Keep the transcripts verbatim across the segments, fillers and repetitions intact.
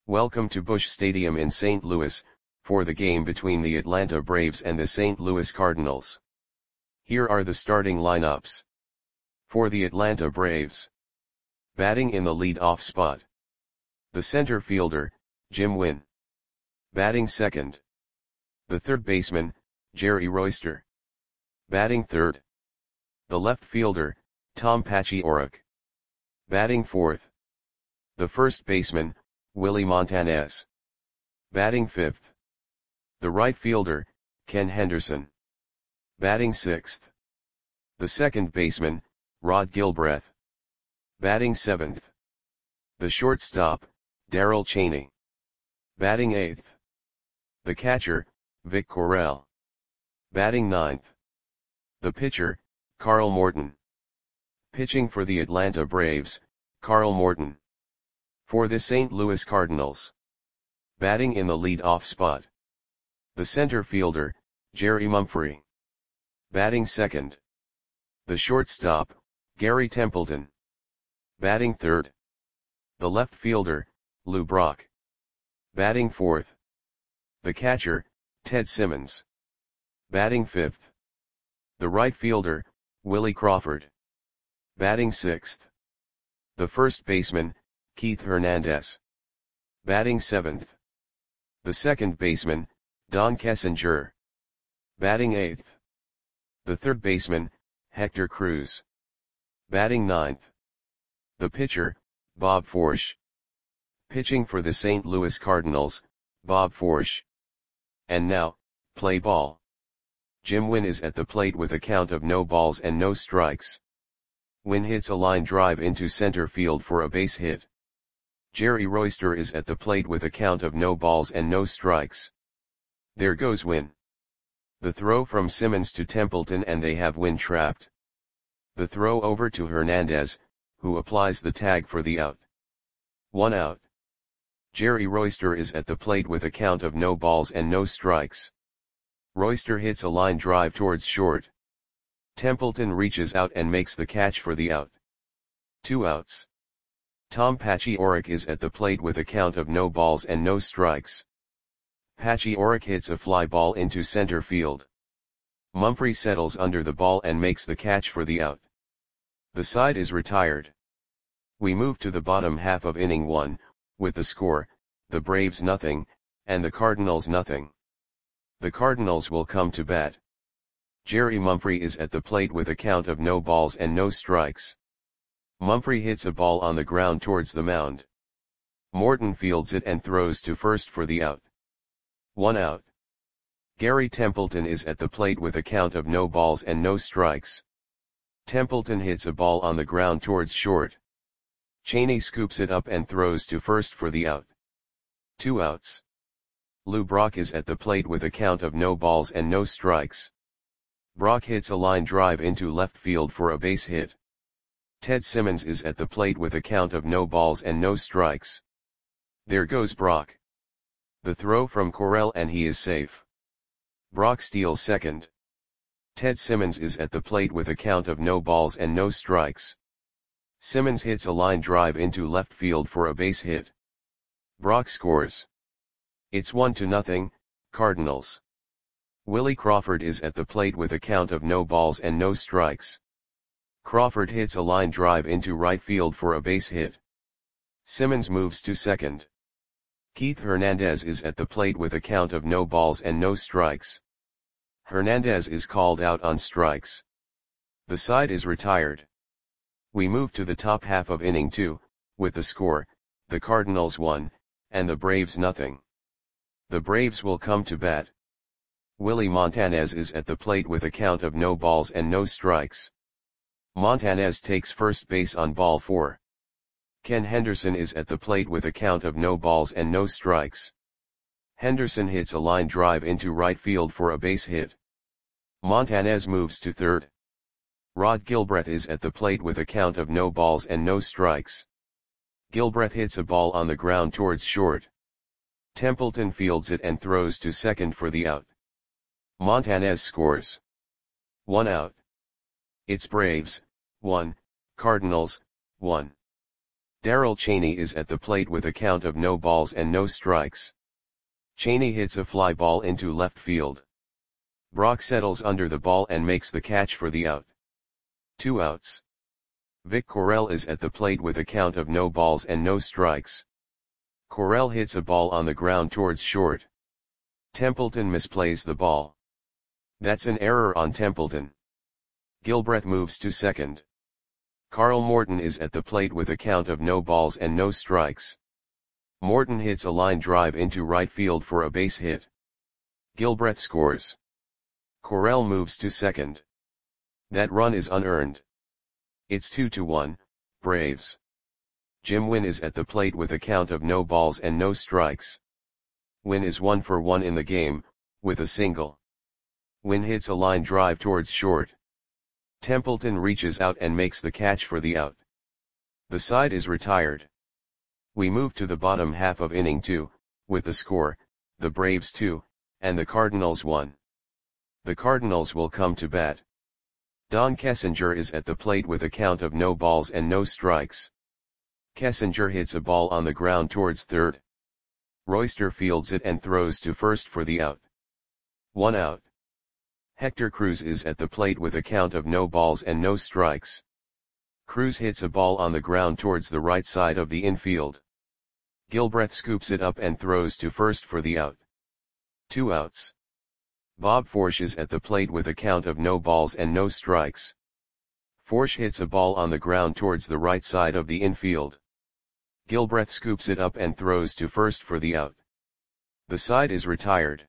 Welcome to Busch Stadium in Saint Louis, for the game between the Atlanta Braves and the Saint Louis Cardinals. Here are the starting lineups. For the Atlanta Braves. Batting in the lead-off spot. The center fielder, Jim Wynn. Batting second. The third baseman, Jerry Royster. Batting third. The left fielder, Tom Paciorek. Batting fourth. The first baseman, Willie Montanez. Batting fifth. The right fielder, Ken Henderson. Batting sixth. The second baseman, Rod Gilbreth. Batting seventh. The shortstop, Darrell Chaney. Batting eighth. The catcher, Vic Correll. Batting ninth. The pitcher, Carl Morton. Pitching for the Atlanta Braves, Carl Morton. For the Saint Louis Cardinals. Batting in the lead-off spot. The center fielder, Jerry Mumphrey. Batting second. The shortstop, Gary Templeton. Batting third. The left fielder, Lou Brock. Batting fourth. The catcher, Ted Simmons. Batting fifth. The right fielder, Willie Crawford. Batting sixth. The first baseman, Keith Hernandez. Batting seventh. The second baseman, Don Kessinger. Batting eighth. The third baseman, Hector Cruz. Batting ninth. The pitcher, Bob Forsch. Pitching for the Saint Louis Cardinals, Bob Forsch. And now, play ball. Jim Wynn is at the plate with a count of no balls and no strikes. Wynn hits a line drive into center field for a base hit. Jerry Royster is at the plate with a count of no balls and no strikes. There goes Wynn. The throw from Simmons to Templeton and they have Wynn trapped. The throw over to Hernandez, who applies the tag for the out. One out. Jerry Royster is at the plate with a count of no balls and no strikes. Royster hits a line drive towards short. Templeton reaches out and makes the catch for the out. Two outs. Tom Paciorek is at the plate with a count of no balls and no strikes. Paciorek hits a fly ball into center field. Mumphrey settles under the ball and makes the catch for the out. The side is retired. We move to the bottom half of inning one, with the score, the Braves nothing, and the Cardinals nothing. The Cardinals will come to bat. Jerry Mumphrey is at the plate with a count of no balls and no strikes. Mumphrey hits a ball on the ground towards the mound. Morton fields it and throws to first for the out. One out. Gary Templeton is at the plate with a count of no balls and no strikes. Templeton hits a ball on the ground towards short. Chaney scoops it up and throws to first for the out. Two outs. Lou Brock is at the plate with a count of no balls and no strikes. Brock hits a line drive into left field for a base hit. Ted Simmons is at the plate with a count of no balls and no strikes. There goes Brock. The throw from Correll and he is safe. Brock steals second. Ted Simmons is at the plate with a count of no balls and no strikes. Simmons hits a line drive into left field for a base hit. Brock scores. It's one to nothing, Cardinals. Willie Crawford is at the plate with a count of no balls and no strikes. Crawford hits a line drive into right field for a base hit. Simmons moves to second. Keith Hernandez is at the plate with a count of no balls and no strikes. Hernandez is called out on strikes. The side is retired. We move to the top half of inning two, with the score, the Cardinals one, and the Braves nothing. The Braves will come to bat. Willie Montanez is at the plate with a count of no balls and no strikes. Montanez takes first base on ball four. Ken Henderson is at the plate with a count of no balls and no strikes. Henderson hits a line drive into right field for a base hit. Montanez moves to third. Rod Gilbreth is at the plate with a count of no balls and no strikes. Gilbreth hits a ball on the ground towards short. Templeton fields it and throws to second for the out. Montanez scores. One out. It's Braves, one, Cardinals, one. Darrell Chaney is at the plate with a count of no balls and no strikes. Chaney hits a fly ball into left field. Brock settles under the ball and makes the catch for the out. Two outs. Vic Correll is at the plate with a count of no balls and no strikes. Correll hits a ball on the ground towards short. Templeton misplays the ball. That's an error on Templeton. Gilbreth moves to second. Carl Morton is at the plate with a count of no balls and no strikes. Morton hits a line drive into right field for a base hit. Gilbreth scores. Correll moves to second. That run is unearned. It's two to one, Braves. Jim Wynn is at the plate with a count of no balls and no strikes. Wynn is one for one in the game, with a single. Wynn hits a line drive towards short. Templeton reaches out and makes the catch for the out. The side is retired. We move to the bottom half of inning two, with the score, the Braves two, and the Cardinals one. The Cardinals will come to bat. Don Kessinger is at the plate with a count of no balls and no strikes. Kessinger hits a ball on the ground towards third. Royster fields it and throws to first for the out. One out. Hector Cruz is at the plate with a count of no balls and no strikes. Cruz hits a ball on the ground towards the right side of the infield. Gilbreth scoops it up and throws to first for the out. Two outs. Bob Forsch is at the plate with a count of no balls and no strikes. Forsch hits a ball on the ground towards the right side of the infield. Gilbreth scoops it up and throws to first for the out. The side is retired.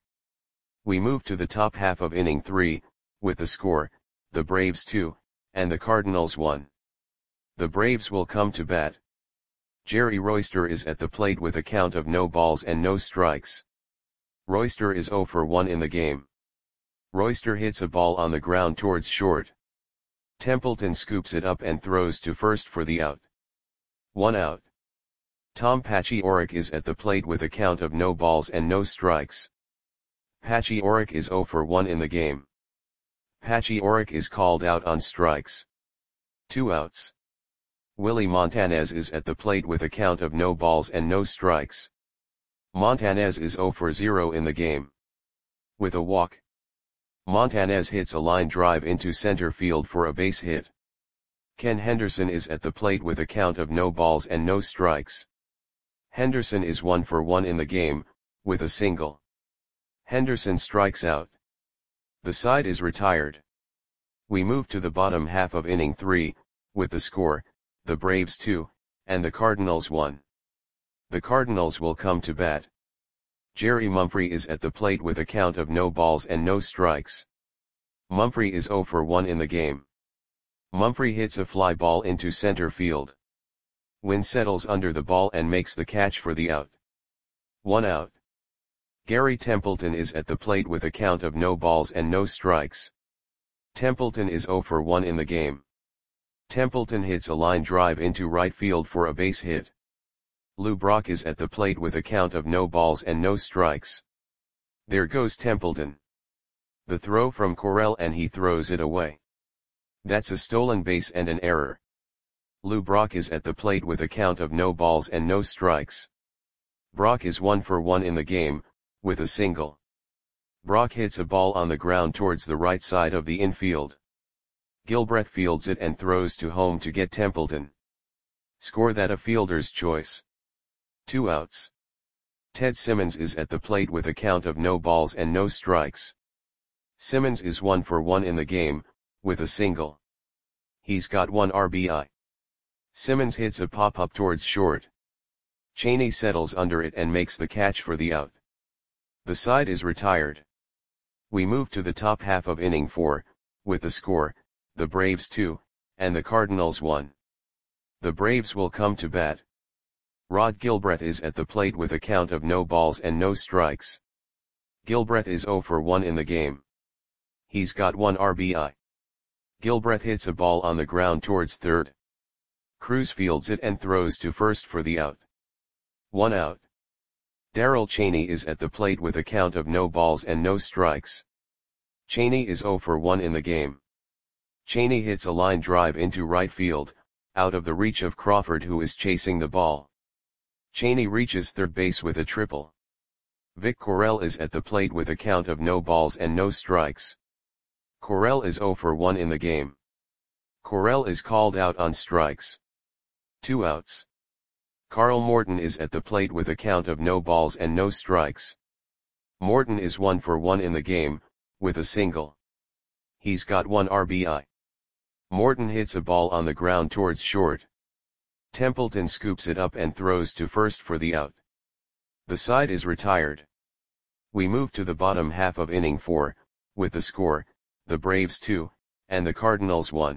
We move to the top half of inning three, with the score, the Braves two, and the Cardinals one. The Braves will come to bat. Jerry Royster is at the plate with a count of no balls and no strikes. Royster is zero for one in the game. Royster hits a ball on the ground towards short. Templeton scoops it up and throws to first for the out. One out. Tom Paciorek is at the plate with a count of no balls and no strikes. Paciorek is zero for one in the game. Paciorek is called out on strikes. Two outs. Willie Montanez is at the plate with a count of no balls and no strikes. Montanez is zero for zero in the game. With a walk. Montanez hits a line drive into center field for a base hit. Ken Henderson is at the plate with a count of no balls and no strikes. Henderson is one for one in the game, with a single. Henderson strikes out. The side is retired. We move to the bottom half of inning three, with the score, the Braves two, and the Cardinals one. The Cardinals will come to bat. Jerry Mumphrey is at the plate with a count of no balls and no strikes. Mumphrey is zero for one in the game. Mumphrey hits a fly ball into center field. Wynn settles under the ball and makes the catch for the out. One out. Gary Templeton is at the plate with a count of no balls and no strikes. Templeton is zero for one in the game. Templeton hits a line drive into right field for a base hit. Lou Brock is at the plate with a count of no balls and no strikes. There goes Templeton. The throw from Correll and he throws it away. That's a stolen base and an error. Lou Brock is at the plate with a count of no balls and no strikes. Brock is one for one in the game, with a single. Brock hits a ball on the ground towards the right side of the infield. Gilbreth fields it and throws to home to get Templeton. Score that a fielder's choice. Two outs. Ted Simmons is at the plate with a count of no balls and no strikes. Simmons is one for one in the game, with a single. He's got one R B I. Simmons hits a pop-up towards short. Chaney settles under it and makes the catch for the out. The side is retired. We move to the top half of inning four, with the score, the Braves two, and the Cardinals one. The Braves will come to bat. Rod Gilbreth is at the plate with a count of no balls and no strikes. Gilbreth is zero for one in the game. He's got one R B I. Gilbreth hits a ball on the ground towards third. Cruz fields it and throws to first for the out. One out. Darrell Chaney is at the plate with a count of no balls and no strikes. Chaney is zero for one in the game. Chaney hits a line drive into right field, out of the reach of Crawford, who is chasing the ball. Cheney reaches third base with a triple. Vic Correll is at the plate with a count of no balls and no strikes. Correll is zero for one in the game. Correll is called out on strikes. Two outs. Carl Morton is at the plate with a count of no balls and no strikes. Morton is one for one in the game, with a single. He's got one R B I. Morton hits a ball on the ground towards short. Templeton scoops it up and throws to first for the out. The side is retired. We move to the bottom half of inning four, with the score, the Braves two, and the Cardinals one.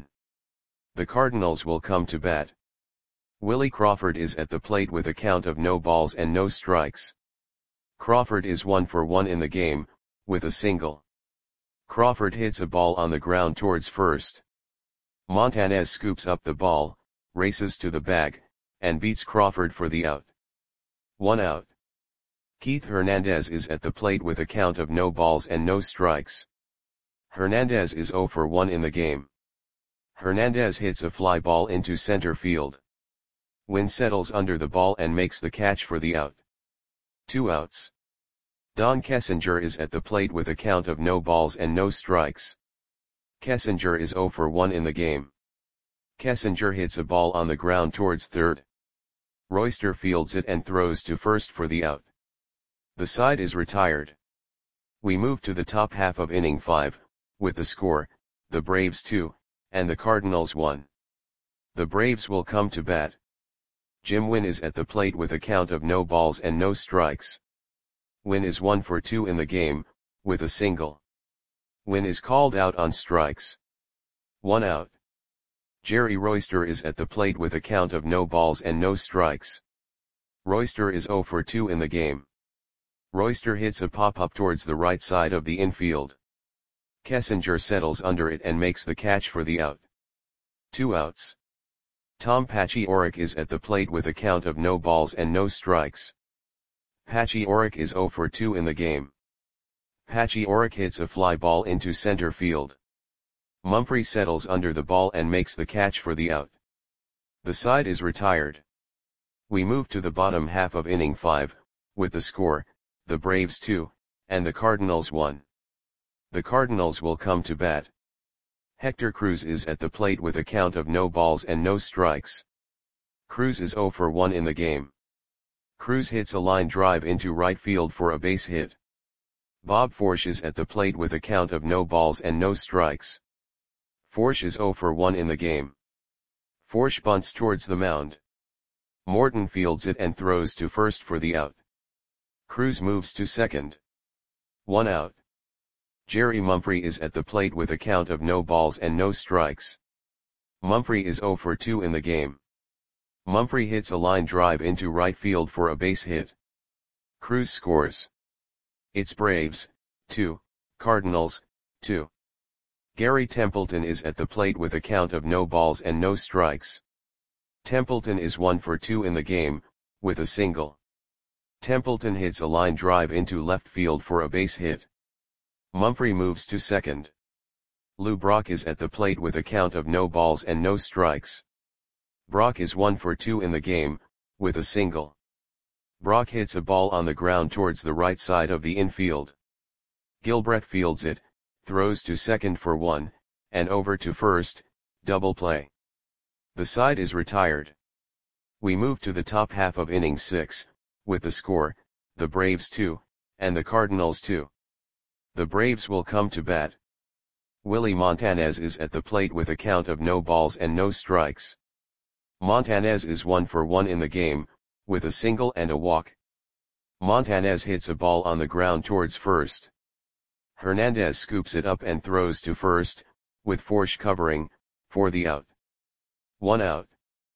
The Cardinals will come to bat. Willie Crawford is at the plate with a count of no balls and no strikes. Crawford is one for one in the game, with a single. Crawford hits a ball on the ground towards first. Montanez scoops up the ball, races to the bag, and beats Crawford for the out. One out. Keith Hernandez is at the plate with a count of no balls and no strikes. Hernandez is zero for one in the game. Hernandez hits a fly ball into center field. Wynn settles under the ball and makes the catch for the out. Two outs. Don Kessinger is at the plate with a count of no balls and no strikes. Kessinger is zero for one in the game. Kessinger hits a ball on the ground towards third. Royster fields it and throws to first for the out. The side is retired. We move to the top half of inning five, with the score, the Braves two, and the Cardinals one. The Braves will come to bat. Jim Wynn is at the plate with a count of no balls and no strikes. Wynn is one for two in the game, with a single. Wynn is called out on strikes. One out. Jerry Royster is at the plate with a count of no balls and no strikes. Royster is zero for two in the game. Royster hits a pop-up towards the right side of the infield. Kessinger settles under it and makes the catch for the out. Two outs. Tom Paciorek is at the plate with a count of no balls and no strikes. Paciorek is zero for two in the game. Paciorek hits a fly ball into center field. Mumphrey settles under the ball and makes the catch for the out. The side is retired. We move to the bottom half of inning five, with the score, the Braves two, and the Cardinals one. The Cardinals will come to bat. Hector Cruz is at the plate with a count of no balls and no strikes. Cruz is zero for one in the game. Cruz hits a line drive into right field for a base hit. Bob Forsch is at the plate with a count of no balls and no strikes. Forsch is zero for one in the game. Forsch bunts towards the mound. Morton fields it and throws to first for the out. Cruz moves to second. One out. Jerry Mumphrey is at the plate with a count of no balls and no strikes. Mumphrey is zero for two in the game. Mumphrey hits a line drive into right field for a base hit. Cruz scores. It's Braves, two, Cardinals, two. Gary Templeton is at the plate with a count of no balls and no strikes. Templeton is one for two in the game, with a single. Templeton hits a line drive into left field for a base hit. Mumphrey moves to second. Lou Brock is at the plate with a count of no balls and no strikes. Brock is one for two in the game, with a single. Brock hits a ball on the ground towards the right side of the infield. Gilbreth fields it, throws to second for one, and over to first, double play. The side is retired. We move to the top half of inning six, with the score, the Braves two, and the Cardinals two. The Braves will come to bat. Willie Montanez is at the plate with a count of no balls and no strikes. Montanez is one for one in the game, with a single and a walk. Montanez hits a ball on the ground towards first. Hernandez scoops it up and throws to first, with Forsch covering, for the out. One out.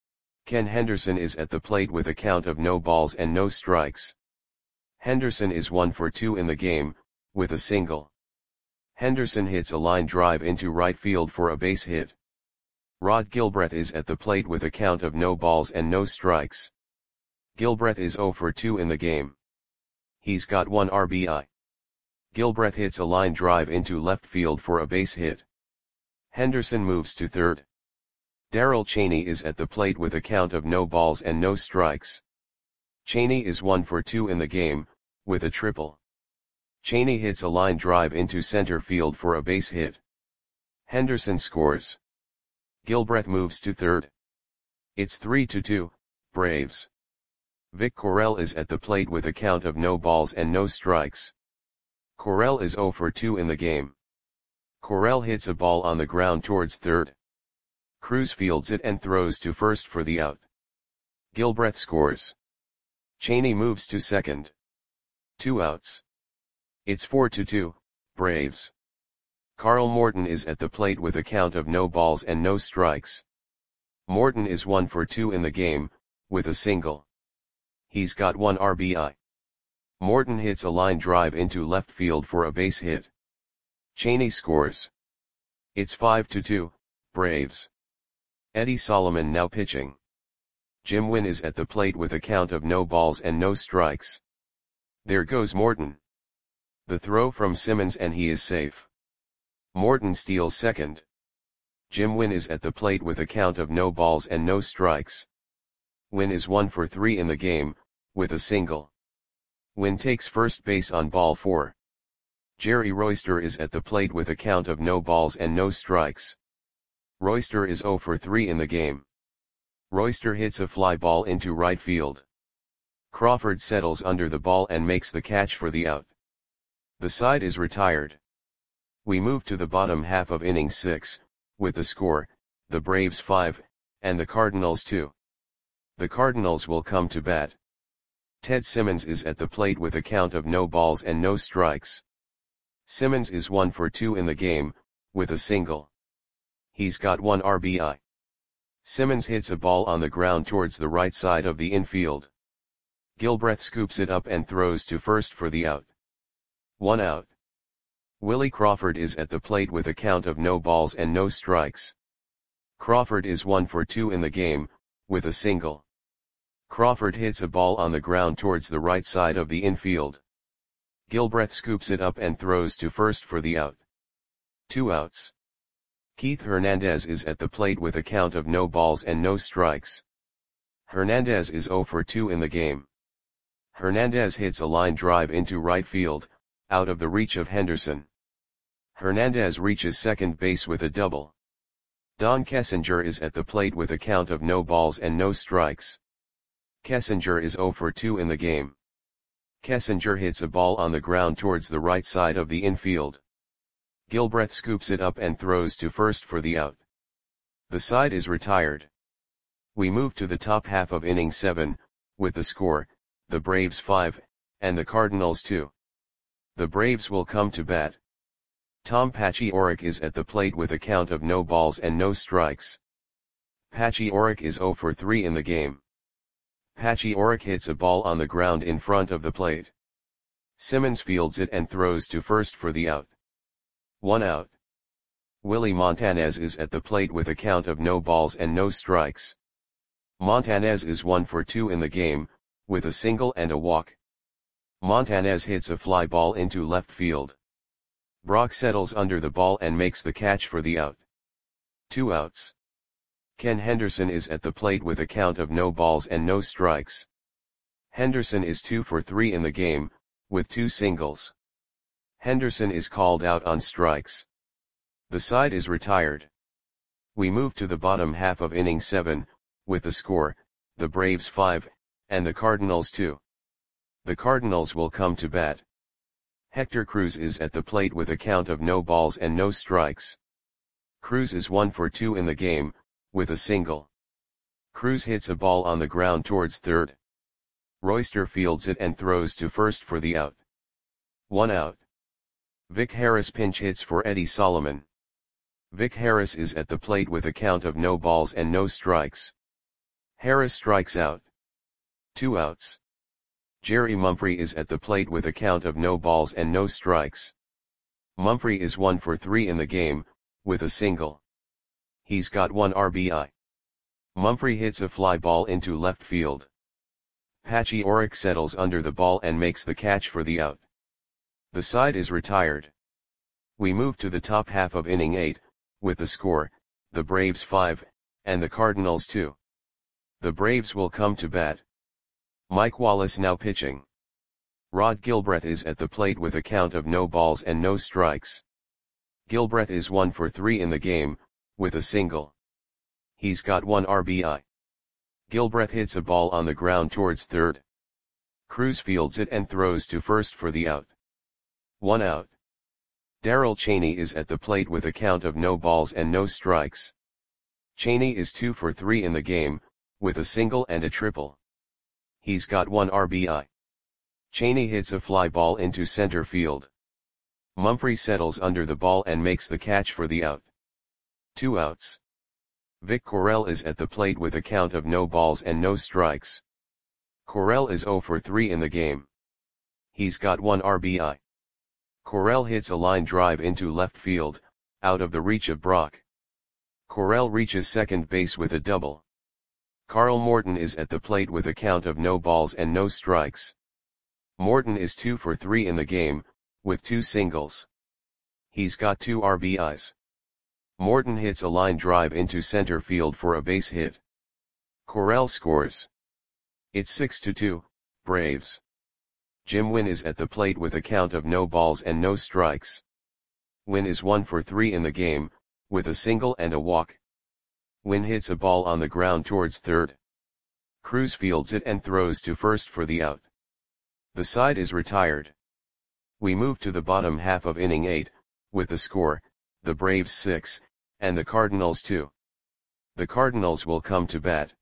Ken Henderson is at the plate with a count of no balls and no strikes. Henderson is one for two in the game, with a single. Henderson hits a line drive into right field for a base hit. Rod Gilbreth is at the plate with a count of no balls and no strikes. Gilbreth is zero for two in the game. He's got one R B I. Gilbreth hits a line drive into left field for a base hit. Henderson moves to third. Darrell Chaney is at the plate with a count of no balls and no strikes. Chaney is one for two in the game, with a triple. Chaney hits a line drive into center field for a base hit. Henderson scores. Gilbreth moves to third. It's three to two, Braves. Vic Correll is at the plate with a count of no balls and no strikes. Correll is zero for two in the game. Correll hits a ball on the ground towards third. Cruz fields it and throws to first for the out. Gilbreth scores. Chaney moves to second. Two outs. It's four to two, Braves. Carl Morton is at the plate with a count of no balls and no strikes. Morton is one for two in the game, with a single. He's got one R B I. Morton hits a line drive into left field for a base hit. Chaney scores. It's five to two, Braves. Eddie Solomon now pitching. Jim Wynn is at the plate with a count of no balls and no strikes. There goes Morton. The throw from Simmons and he is safe. Morton steals second. Jim Wynn is at the plate with a count of no balls and no strikes. Wynn is one for three in the game, with a single. Wynn takes first base on ball four. Jerry Royster is at the plate with a count of no balls and no strikes. Royster is zero for three in the game. Royster hits a fly ball into right field. Crawford settles under the ball and makes the catch for the out. The side is retired. We move to the bottom half of inning six, with the score, the Braves five, and the Cardinals two. The Cardinals will come to bat. Ted Simmons is at the plate with a count of no balls and no strikes. Simmons is one for two in the game, with a single. He's got one R B I. Simmons hits a ball on the ground towards the right side of the infield. Gilbreth scoops it up and throws to first for the out. One out. Willie Crawford is at the plate with a count of no balls and no strikes. Crawford is one for two in the game, with a single. Crawford hits a ball on the ground towards the right side of the infield. Gilbreth scoops it up and throws to first for the out. Two outs. Keith Hernandez is at the plate with a count of no balls and no strikes. Hernandez is zero for two in the game. Hernandez hits a line drive into right field, out of the reach of Henderson. Hernandez reaches second base with a double. Don Kessinger is at the plate with a count of no balls and no strikes. Kessinger is zero for two in the game. Kessinger hits a ball on the ground towards the right side of the infield. Gilbreth scoops it up and throws to first for the out. The side is retired. We move to the top half of inning seven, with the score, the Braves five, and the Cardinals two. The Braves will come to bat. Tom Paciorek is at the plate with a count of no balls and no strikes. Paciorek is zero for three in the game. Paciorek hits a ball on the ground in front of the plate. Simmons fields it and throws to first for the out. One out. Willie Montanez is at the plate with a count of no balls and no strikes. Montanez is one for two in the game, with a single and a walk. Montanez hits a fly ball into left field. Brock settles under the ball and makes the catch for the out. Two outs. Ken Henderson is at the plate with a count of no balls and no strikes. Henderson is two for three in the game, with two singles. Henderson is called out on strikes. The side is retired. We move to the bottom half of inning seven, with the score, the Braves five, and the Cardinals two. The Cardinals will come to bat. Hector Cruz is at the plate with a count of no balls and no strikes. Cruz is one for two in the game, with a single. Cruz hits a ball on the ground towards third. Royster fields it and throws to first for the out. One out. Vic Harris pinch hits for Eddie Solomon. Vic Harris is at the plate with a count of no balls and no strikes. Harris strikes out. Two outs. Jerry Mumphrey is at the plate with a count of no balls and no strikes. Mumphrey is one for three in the game, with a single. He's got one R B I. Mumphrey hits a fly ball into left field. Paciorek settles under the ball and makes the catch for the out. The side is retired. We move to the top half of inning eight, with the score, the Braves five, and the Cardinals two. The Braves will come to bat. Mike Wallace now pitching. Rod Gilbreth is at the plate with a count of no balls and no strikes. Gilbreth is one for three in the game, with a single. He's got one R B I. Gilbreth hits a ball on the ground towards third. Cruz fields it and throws to first for the out. One out. Darrell Chaney is at the plate with a count of no balls and no strikes. Chaney is two for three in the game, with a single and a triple. He's got one R B I. Chaney hits a fly ball into center field. Mumphrey settles under the ball and makes the catch for the out. Two outs. Vic Correll is at the plate with a count of no balls and no strikes. Correll is zero for three in the game. He's got one R B I. Correll hits a line drive into left field, out of the reach of Brock. Correll reaches second base with a double. Carl Morton is at the plate with a count of no balls and no strikes. Morton is two for three in the game, with two singles. He's got two R B Is. Morton hits a line drive into center field for a base hit. Correll scores. It's six to two, Braves. Jim Wynn is at the plate with a count of no balls and no strikes. Wynn is one for three in the game, with a single and a walk. Wynn hits a ball on the ground towards third. Cruz fields it and throws to first for the out. The side is retired. We move to the bottom half of inning eight, with the score, the Braves six, and the Cardinals two. The Cardinals will come to bat.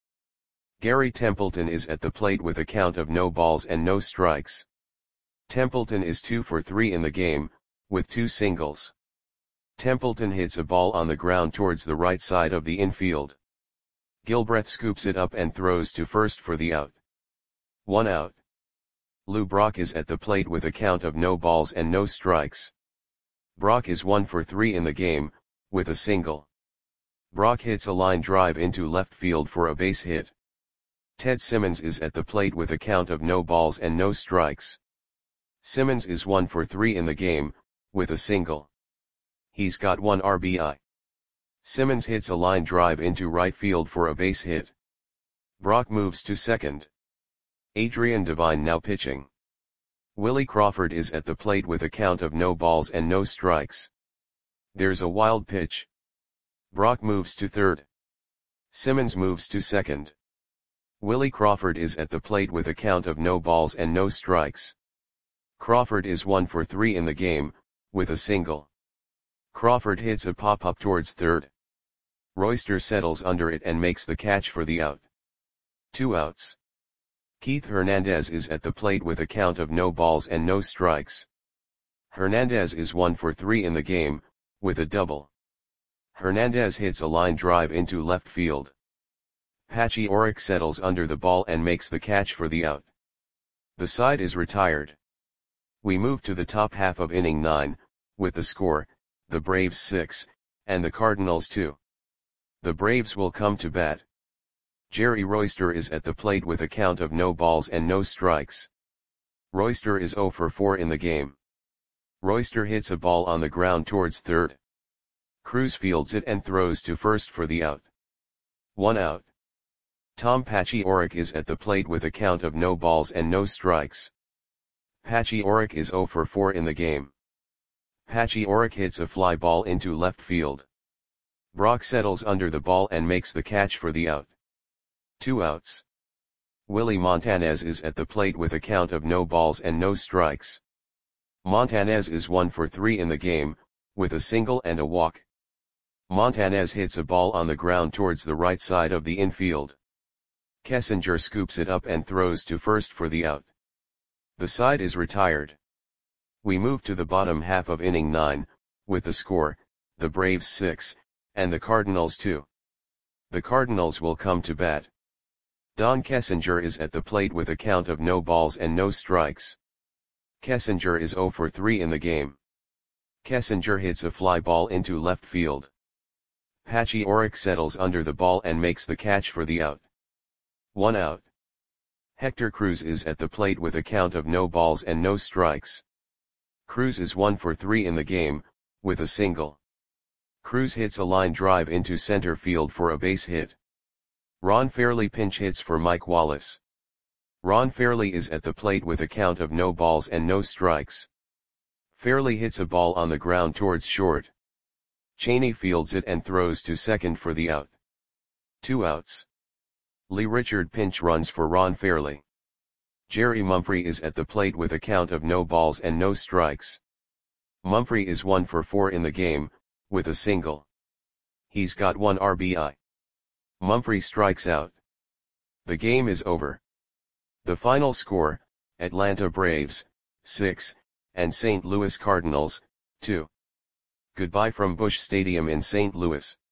Gary Templeton is at the plate with a count of no balls and no strikes. Templeton is two for three in the game, with two singles. Templeton hits a ball on the ground towards the right side of the infield. Gilbreth scoops it up and throws to first for the out. One out. Lou Brock is at the plate with a count of no balls and no strikes. Brock is one for three in the game, with a single. Brock hits a line drive into left field for a base hit. Ted Simmons is at the plate with a count of no balls and no strikes. Simmons is one for three in the game, with a single. He's got one R B I. Simmons hits a line drive into right field for a base hit. Brock moves to second. Adrian Devine now pitching. Willie Crawford is at the plate with a count of no balls and no strikes. There's a wild pitch. Brock moves to third. Simmons moves to second. Willie Crawford is at the plate with a count of no balls and no strikes. Crawford is one for three in the game, with a single. Crawford hits a pop-up towards third. Royster settles under it and makes the catch for the out. Two outs. Keith Hernandez is at the plate with a count of no balls and no strikes. Hernandez is one for three in the game, with a double. Hernandez hits a line drive into left field. Patchy Oric settles under the ball and makes the catch for the out. The side is retired. We move to the top half of inning nine, with the score, the Braves six, and the Cardinals two. The Braves will come to bat. Jerry Royster is at the plate with a count of no balls and no strikes. Royster is zero for four in the game. Royster hits a ball on the ground towards third. Cruz fields it and throws to first for the out. One out. Tom Patchy Oric is at the plate with a count of no balls and no strikes. Patchy Oric is zero for four in the game. Patchy Oric hits a fly ball into left field. Brock settles under the ball and makes the catch for the out. Two outs. Willie Montanez is at the plate with a count of no balls and no strikes. Montanez is one for three in the game, with a single and a walk. Montanez hits a ball on the ground towards the right side of the infield. Kessinger scoops it up and throws to first for the out. The side is retired. We move to the bottom half of inning nine, with the score, the Braves six, and the Cardinals two. The Cardinals will come to bat. Don Kessinger is at the plate with a count of no balls and no strikes. Kessinger is zero for three in the game. Kessinger hits a fly ball into left field. Patchy Oric settles under the ball and makes the catch for the out. One out. Hector Cruz is at the plate with a count of no balls and no strikes. Cruz is one for three in the game, with a single. Cruz hits a line drive into center field for a base hit. Ron Fairly pinch hits for Mike Wallace. Ron Fairly is at the plate with a count of no balls and no strikes. Fairly hits a ball on the ground towards short. Cheney fields it and throws to second for the out. Two outs. Lee Richard pinch runs for Ron Fairly. Jerry Mumphrey is at the plate with a count of no balls and no strikes. Mumphrey is one for four in the game, with a single. He's got one R B I. Mumphrey strikes out. The game is over. The final score, Atlanta Braves, six, and Saint Louis Cardinals, two. Goodbye from Busch Stadium in Saint Louis.